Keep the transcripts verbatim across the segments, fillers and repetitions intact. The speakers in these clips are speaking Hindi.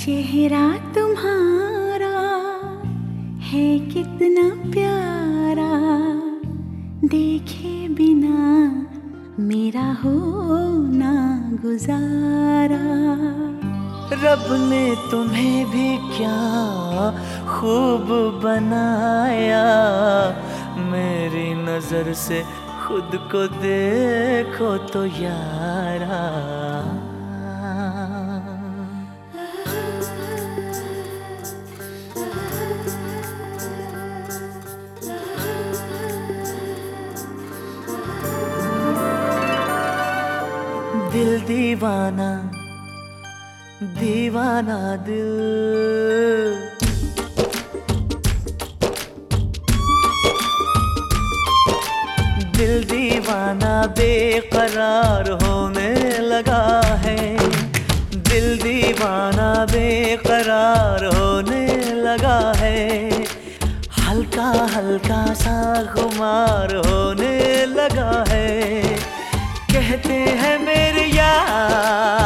चेहरा तुम्हारा है कितना प्यारा, देखे बिना मेरा होना गुजारा। रब ने तुम्हें भी क्या खूब बनाया, मेरी नजर से खुद को देखो तो यारा। दिल दीवाना दीवाना दिल, दिल दीवाना बेकरार होने लगा है। दिल दीवाना बेकरार होने लगा है, हल्का हल्का सा खुमार होने लगा है। कहते हैं मेरे यार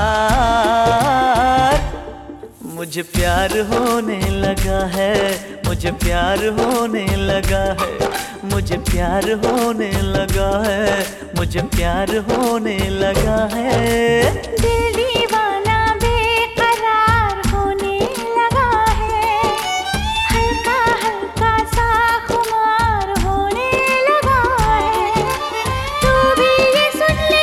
मुझे प्यार होने लगा है, मुझे प्यार होने लगा है, मुझे प्यार होने लगा है, मुझे प्यार होने लगा है। दिल दीवाना बेकरार होने लगा है, हल्का हल्का सा खुमार होने लगा है। तू भी ये सुन ले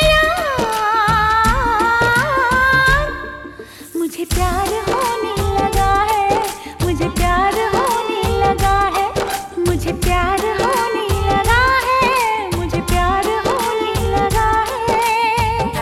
यार, मुझे प्यार होने लगा है, मुझे प्यार होने लगा है, मुझे प्यार होने लगा है, मुझे प्यार होने लगा है।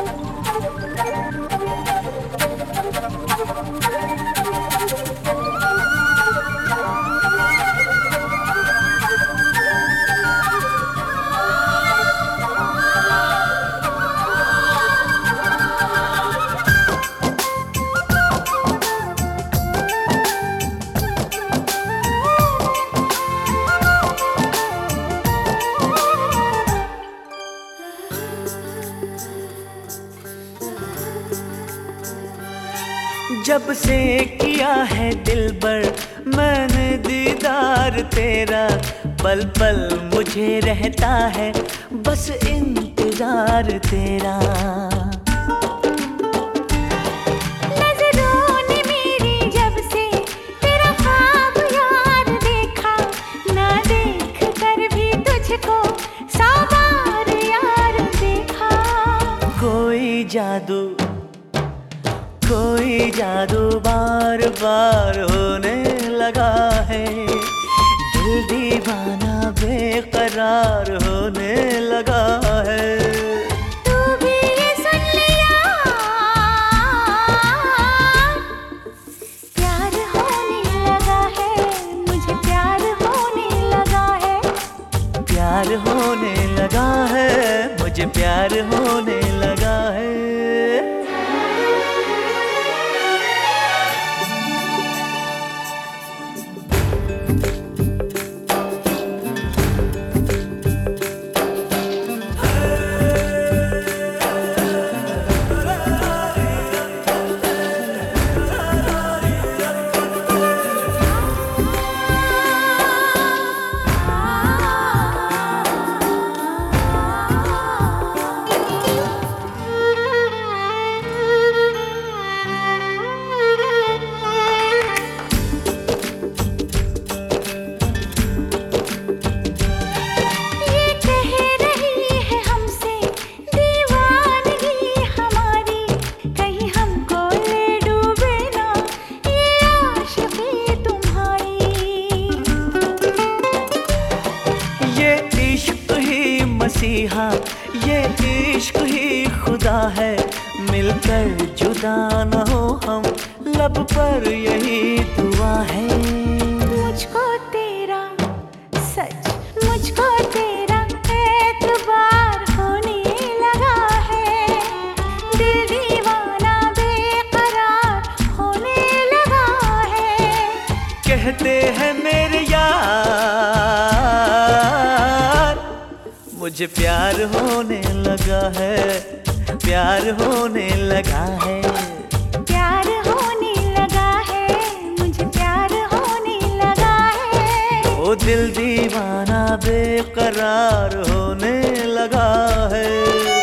जब से किया है दिलबर मैंने दीदार तेरा, पल पल मुझे रहता है बस इंतजार तेरा। नजरों ने मेरी जब से तेरा ख्वाब यार देखा, ना देख कर भी तुझको सौ बार यार देखा। कोई जादू कोई जादू बार बार होने लगा है, दिल दीवाना बेकरार होने लगा है। तू भी ये सुन ले यार, प्यार होने लगा है, मुझे प्यार होने लगा है, प्यार होने लगा है, मुझे प्यार होने लगा है। मसीहा ये इश्क ही खुदा है, मिलकर जुदा न हो हम लब पर यही दुआ है। मुझको तेरा सच, मुझको तेरा एतबार होने लगा है, दिल दीवाना बेकरार होने लगा है। कहते हैं मेरे यार मुझे प्यार होने लगा है, प्यार होने लगा है, प्यार होने लगा वो दिल दीवाना बेकरार होने लगा है।